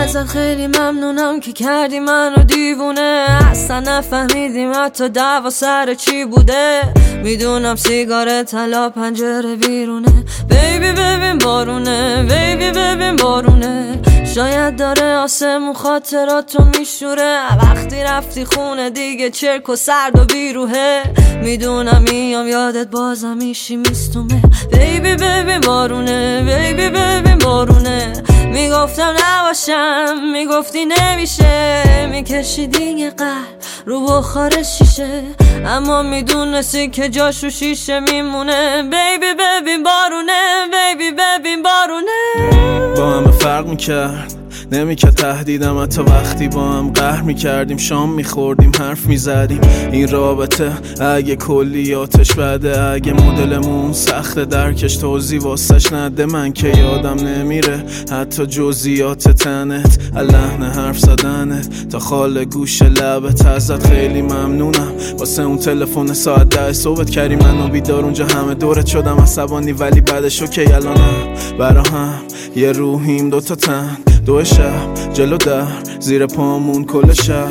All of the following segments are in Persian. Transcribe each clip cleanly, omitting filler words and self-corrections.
ازت خیلی ممنونم که کردی منو دیوونه. اصلا نفهمیدیم حتی دعوا سر چی بوده. میدونم سیگار طلا پنجره بیرونه. بیبی ببین بارونه، بیبی ببین بارونه. شاید داره آسمون خاطراتو میشوره. وقتی رفتی خونه دیگه چرک و سرد و بیروحه. میدونم میام یادت بازم میشی میستومه. بیبی ببین بارونه، بیبی ببین بارونه. میگفتم نباشم، میگفتی نمیشه. میکشیدی یه قلب رو بخار شیشه، اما میدونستی که جاشو شیشه میمونه. بیبی ببین بارونه، بیبی ببین بارونه. با همه فرق میکرد، نمیکرد تهدیدم حتی وقتی با هم قهر میکردیم. شام میخوردیم، حرف میزدیم. این رابطه اگه کلیاتش بده، اگه مدلمون سخت درکش توضیح واسش نده. من که یادم نمیره حتی جزئیات تنت، لحن حرف زدنت تا خال گوش لبت. ازت خیلی ممنونم واسه اون تلفن ساعت 10 صبح کردی منو بیدار. اونجا همه دورت شدم عصبانی ولی بعدش اوکی. الانم برا هم یه روحیم، دوتا تن، دو شب جلو در زیر پامون کل شهر.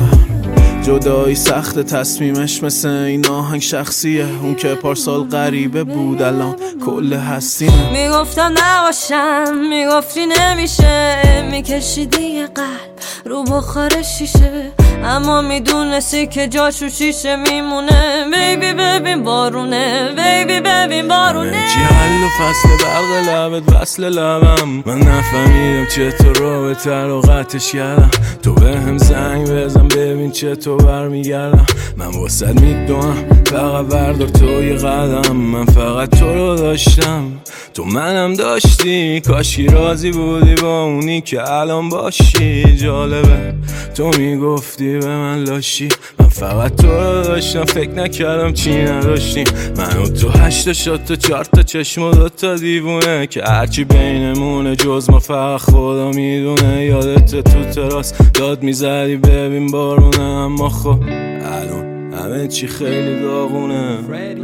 جدایی سخت، تصمیمش مثل این آهنگ شخصیه. اون که پارسال غریبه بود الان کل هستیمه. میگفتم نباشم، میگفتی نمیشه. میکشیدی یه قلب رو بخار شیشه، اما میدونستی که جاشو شیشه میمونه. بیبی ببین بارونه، بیبی ببین بارونه. چی حل و فصل برق لبت وصل لبم. من نفهمیدم چطور رابطه رو قطعش کردم. تو به هم زنگ بزن ببین چطور برمیگردم. من واسد میدونم فقط بردار تو یه قدم. من فقط تو رو داشتم، تو منم داشتی. کاشکی راضی بودی با اونی که الان باشی. جالبه تو میگفتی به من لاشی، من فقط تو رو داشتم. فکر نکردم چی نداشتیم. من و تو 8 شات و 4 تا چشم و 2 تا دیوونه، که هرچی بینمونه جز ما فقط خدا میدونه. یادت تو تراس داد میزدی ببین بارونه، اما خب الان همه چی خیلی داغونه.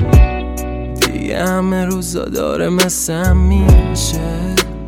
دیگه همه روزا داره مثل همیشه،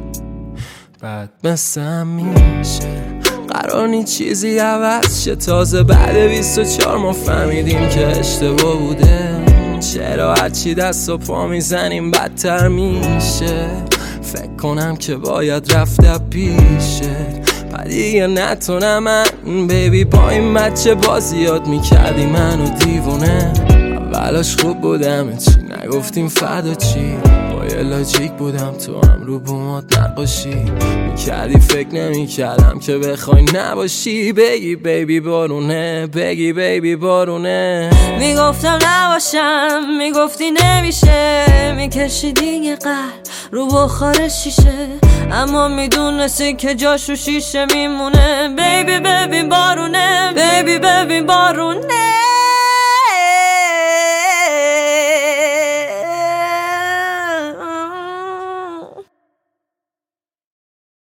بعد مثل همیشه. قرار نی چیزی عوض شه. تازه بعد 24 ما فهمیدیم که اشتباه بوده. چرا هرچی دست و پا میزنیم بدتر میشه. فکر کنم که باید رفته پیشه. دیگه نتونم من بیبی با این بچه بازیات میکردی منو دیوونه. اولاش خوب بودم چی نگفتیم فردا چی. با یه لاجیک بودم تو هم رو بومات نقاشی میکردی. فکر نمیکردم که بخوای نباشی. بگی بیبی بارونه، بگی بیبی بارونه. میگفتم نباشم، میگفتی نمیشه. میکشیدی یه قلب رو بخار شیشه، اما میدونستی که جاشو شیشه میمونه. بیبی ببین بارونه، بیبی ببین بارونه.